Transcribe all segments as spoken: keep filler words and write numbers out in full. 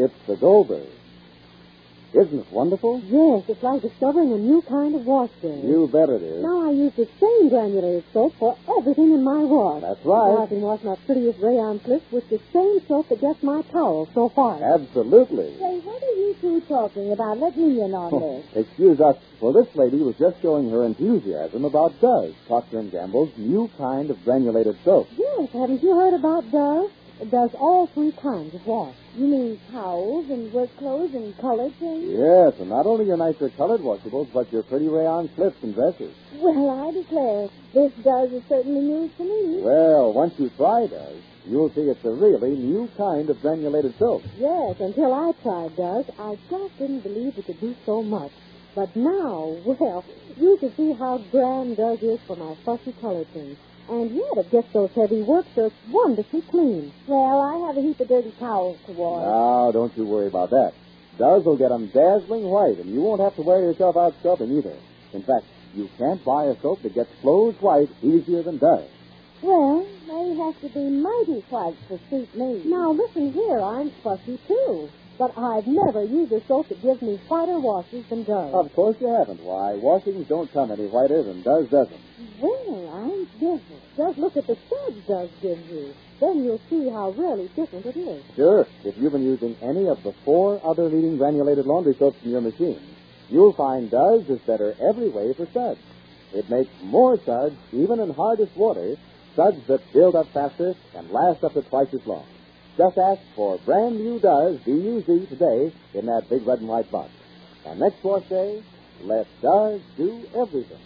It's the Goldberg. Isn't it wonderful? Yes, it's like discovering a new kind of wash day. You bet it is. Now I use the same granulated soap for everything in my wash. That's right. I've been washing my prettiest rayon clips with the same soap that gets my towels so far. Absolutely. Say, what are you two talking about? Let me in on Oh, this. excuse us. Well, this lady was just showing her enthusiasm about Dove, Procter and Gamble's new kind of granulated soap. Yes, haven't you heard about Dove? It does all three kinds of wash. You mean towels and work clothes and colored things? Yes, and not only your nicer colored washables, but your pretty rayon slips and dresses. Well, I declare, this does is certainly news to me. Well, once you try Dove, you'll see it's a really new kind of granulated soap. Yes, until I tried Dove, I just didn't believe it could do so much. But now, well, you can see how grand Dove is for my fussy colored things. And yet it gets those heavy work shirts wonderfully clean. Well, I have a heap of dirty towels to wash. Now, don't you worry about that. Dove will get them dazzling white, and you won't have to wear yourself out scrubbing either. In fact, you can't buy a soap that gets clothes white easier than Dove. Well, they have to be mighty white to suit me. Now, listen here, I'm fussy, too. But I've never used a soap that gives me whiter washes than Dove. Of course you haven't. Why, washings don't come any whiter than Dove doesn't. Well, I'm different. Just look at the suds Dove gives you. Then you'll see how really different it is. Sure, if you've been using any of the four other leading granulated laundry soaps in your machine, you'll find Dove's is better every way for suds. It makes more suds, even in hardest water, suds that build up faster and last up to twice as long. Just ask for brand new Dove's D U Z today in that big red and white box. And next wash day, let Dove's do everything.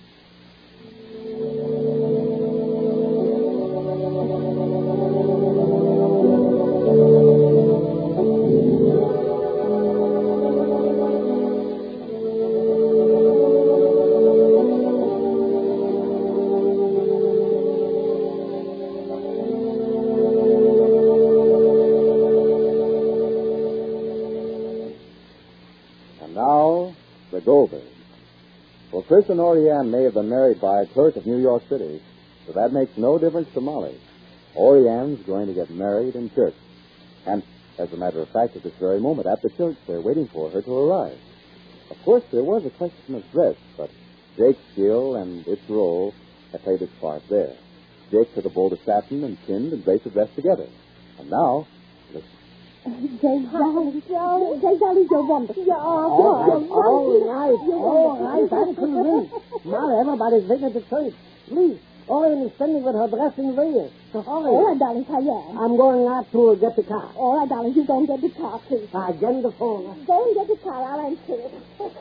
Goldberg. Well, Chris and Orianne may have been married by a clerk of New York City, but that makes no difference to Molly. Orianne's going to get married in church. And, as a matter of fact, at this very moment, at the church, they're waiting for her to arrive. Of course, there was a question of dress, but Jake's skill and its role had played its part there. Jake took a bolt of satin and pinned and braced the dress together. And now, listen. Jake Dolly, Joe. Jake Dolly, you're wonderful. Yeah, All right, all right, You're all wonderful. right. I'm convinced. Now everybody's waiting at the church. Please, Orion is standing with her dress in rear. So hurry. All right, darling, Diane. I'm going out to get the car. All right, darling, you go and get the car, please. I get the phone. Go and get the car. I'll answer it.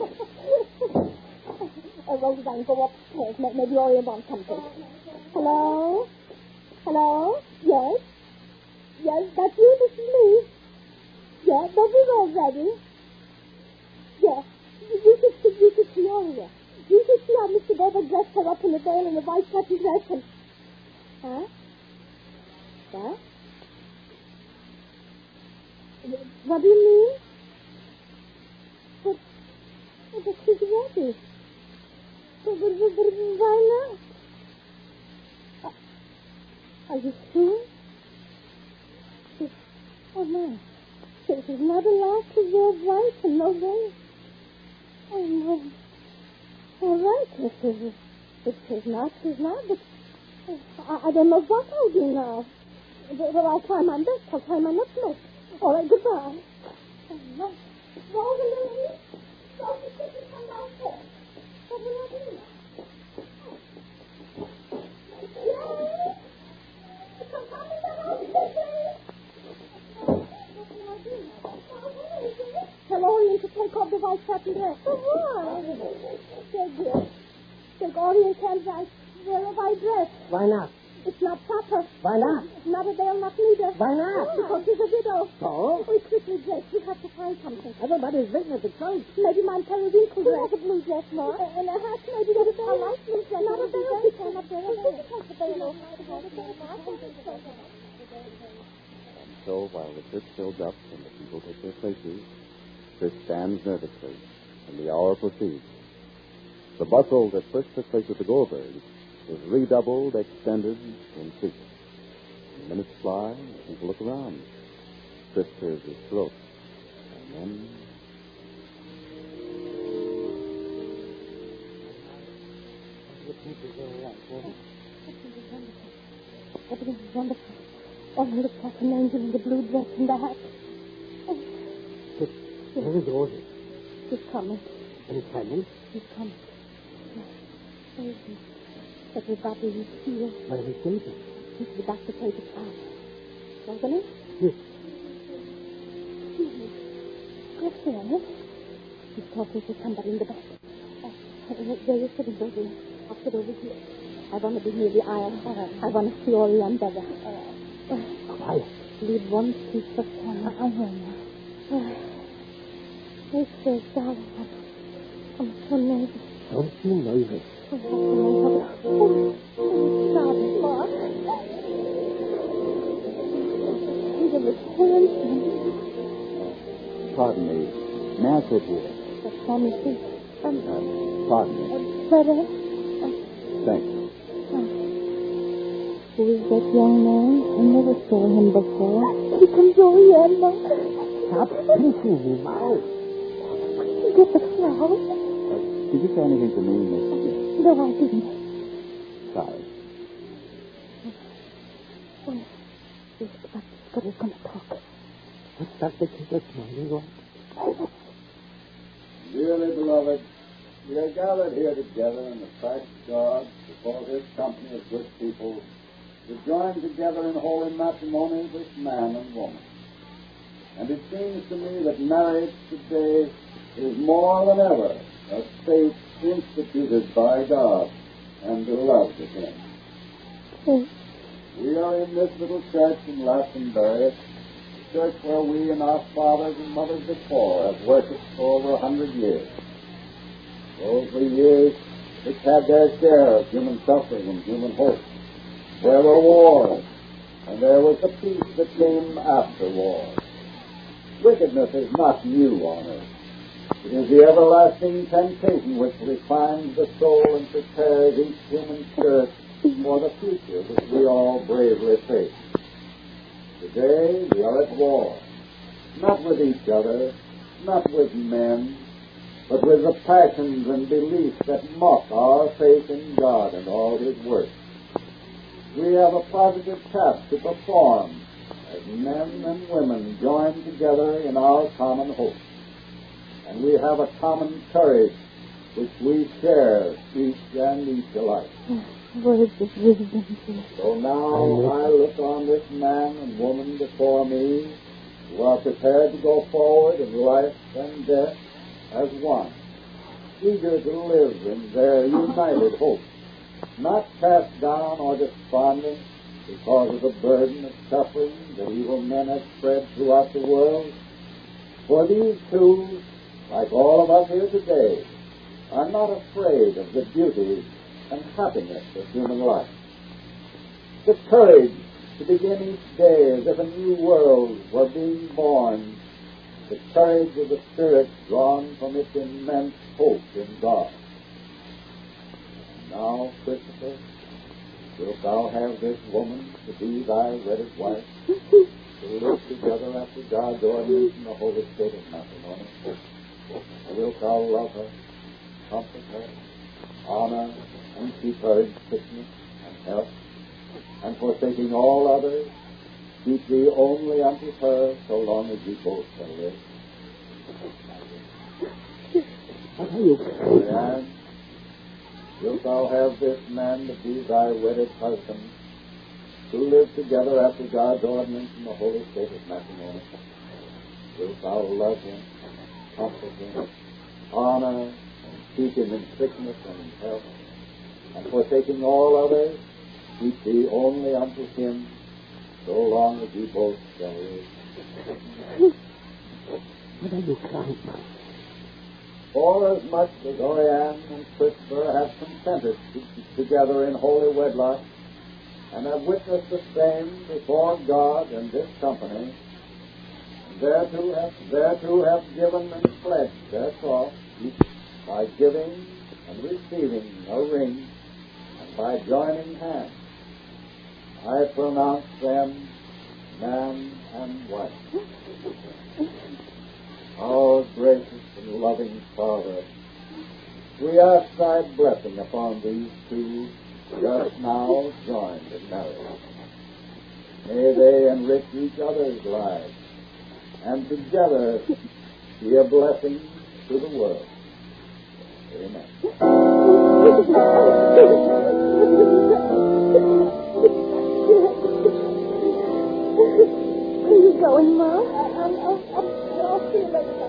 Oh, Roseanne, go upstairs. Maybe Orion wants something. Hello? Hello? Yes? Yes, that's you. This is me. Yeah, that is already. Yeah, you, you should see, you should see Orion. You should see how Mister Boba dressed her up in the veil and the white satin dress and... Huh? What? What do you mean? But, but she's ready. But, but, but, but why not? Uh, are you sure? She, oh, no. This is not allowed to wear white and no veil. Oh, no. All right, this is, this is not, this is not, but I, I don't know what I'll do now. But, but I'll try my best. I'll try my utmost. All right, goodbye. Oh, no. Rosalie, Rosalie, could you come downstairs? What will I do now? Yes? Come down in the house, please. Tell Orion to take off the white satin dress. For what? Say, dear. Say, Orion can't wear a white dress. Why not? It's not proper. Why not? Not a veil, not neither. Why not? Because she's a widow. So? We quickly dress. We have to find something. Everybody's waiting at the church. Maybe my periwinkle dress. She has a blue dress, Ma. And a hat, maybe not a veil. A light blue dress. Not a veil. She cannot wear a veil. She has a veil. So while the church fills up and the people take their places, Chris stands nervously, and the hour proceeds. The bustle that first took place at the Goldbergs is redoubled, extended, increased. The minutes fly, and people look around. Chris clears his throat. Then The people's all right, won't it? Everything is wonderful. Oh, look like an angel in the blue dress and the hat. Oh, But where is Rosie? he's coming. Any coming? He's coming. Yes. Everybody is here. What are we saying? He's about to take the car. Wasn't it? Yes. Good for He's talking to somebody in the back. Oh, where is sitting, Rosie? I'll sit over here. I want to be near the aisle. I want to see Orion better. Quiet. Leave one piece of time. I will now. This is darling. I'm so nervous. Don't be nervous. Oh, oh, oh, darling, Mark. He's a return. Pardon me. May I sit here? That's Sammy too. Um, Uh, pardon me. um, Frederick. Thank you. Who is that young man? I never saw him before. He comes Orion now. Stop pinching me, Molly. Get the flowers. Uh, did you say anything to me, Miss? No, I didn't. Sorry. Oh, yes, but, but he's going to talk. What's Doctor Kittle's morning going? Dearly beloved, we are gathered here together in the sight of God before this company of good people to join together in holy matrimony with man and woman. And it seems to me that marriage today is more than ever a state instituted by God and beloved of Him. Yes. We are in this little church in Glastonbury, a church where we and our fathers and mothers before have worshipped for over a hundred years. Those were years which had their share of human suffering and human hope. There were wars, and there was the peace that came after war. Wickedness is not new on earth. It is the everlasting temptation which refines the soul and prepares each human spirit for the future which we all bravely face. Today we are at war, not with each other, not with men, but with the passions and beliefs that mock our faith in God and all His works. We have a positive task to perform as men and women join together in our common hope. And we have a common courage which we share, each and each alike. Words of wisdom, dear. So now I look on this man and woman before me who are prepared to go forward in life and death as one, eager to live in their united hope, not cast down or despondent because of the burden of suffering that evil men have spread throughout the world. For these two, like all of us here today, are not afraid of the beauty and happiness of human life. The courage to begin each day as if a new world were being born, the courage of the Spirit drawn from its immense hope in God. And now, Christopher, wilt thou have this woman to be thy wedded wife, to live together after God's ordinance in the holy state of matrimony? Or wilt thou love her, comfort her, honor and keep her in sickness and health, and forsaking all others, keep thee only unto her so long as ye both shall live? What are you saying? And wilt thou have this man to be thy wedded husband, to live together after God's ordinance in the holy state of matrimony? Wilt thou love him, comfort him, honor and keep him in sickness and in health, and forsaking all others, keep thee only unto him so long as ye both shall live? What are you crying about? For as much as Orion and Christopher have consented to, together in holy wedlock, and have witnessed the same before God and this company, thereto have, thereto have given and pledged their troth, each by giving and receiving a ring, and by joining hands, I pronounce them man and wife. Our gracious and loving Father, we ask thy blessing upon these two just now joined in marriage. May they enrich each other's lives and together be a blessing to the world. Amen. Where are you going, Mom? I'm off. I'll see you later.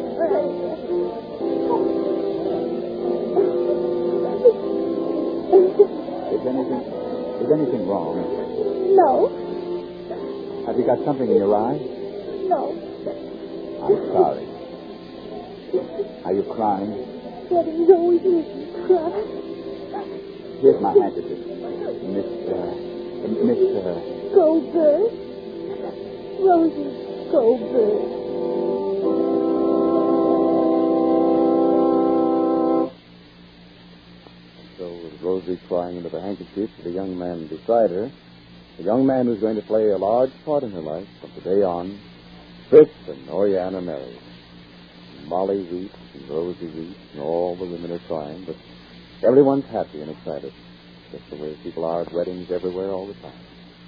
Is anything, is anything wrong? No. Have you got something in your eye? No. I'm sorry. Are you crying? Daddy's always making me cry. Here's my handkerchief. Miss, uh, Miss, uh... Goldberg. Rosie Goldberg. So with Rosie crying into the handkerchief to the young man beside her, the young man who's going to play a large part in her life from today on, Fritz and Oriana married. Molly weeps and Rosie weeps and all the women are crying, but everyone's happy and excited, just the way people are at weddings everywhere all the time.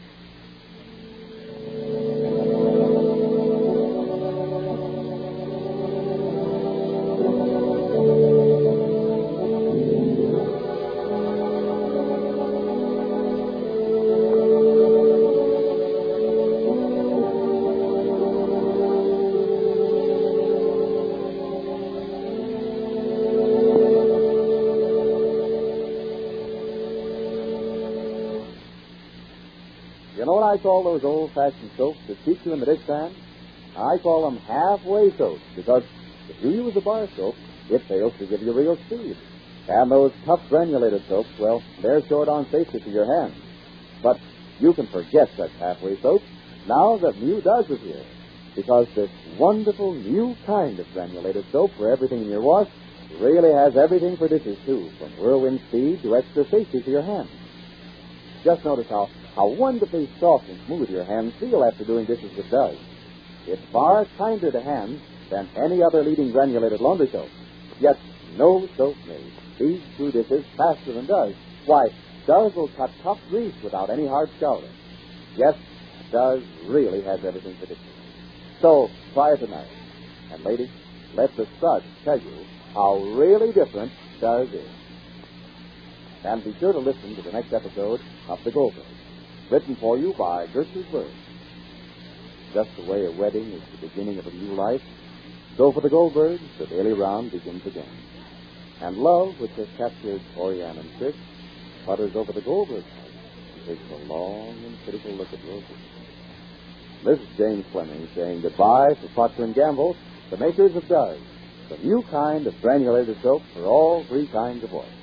You know what I call those old-fashioned soaps that keep you in the dishpan? I call them halfway soaps, because if you use a bar soap, it fails to give you real speed. And those tough granulated soaps, well, they're short on safety for your hands. But you can forget such halfway soaps now that new Does is here, because this wonderful new kind of granulated soap for everything in your wash really has everything for dishes, too, from whirlwind speed to extra safety for your hands. Just notice how How wonderfully soft and smooth your hands feel after doing dishes with Does. It's far kinder to hands than any other leading granulated laundry soap. Yet no soap made these two dishes faster than Does. Why, Does will cut tough grease without any hard scouring. Yes, Does really has everything for dishes. So try it tonight. And ladies, let the suds tell you how really different Does is. And be sure to listen to the next episode of The Goldbergs, written for you by Gertrude Berg. Just the way a wedding is the beginning of a new life, so for the Goldbergs, the daily round begins again. And love, which has captured Oriana and Trish, flutters over the Goldberg house and takes a long and critical look at Rosie. This is James Fleming saying goodbye for Procter and Gamble, the makers of Does, the new kind of granulated soap for all three kinds of wash.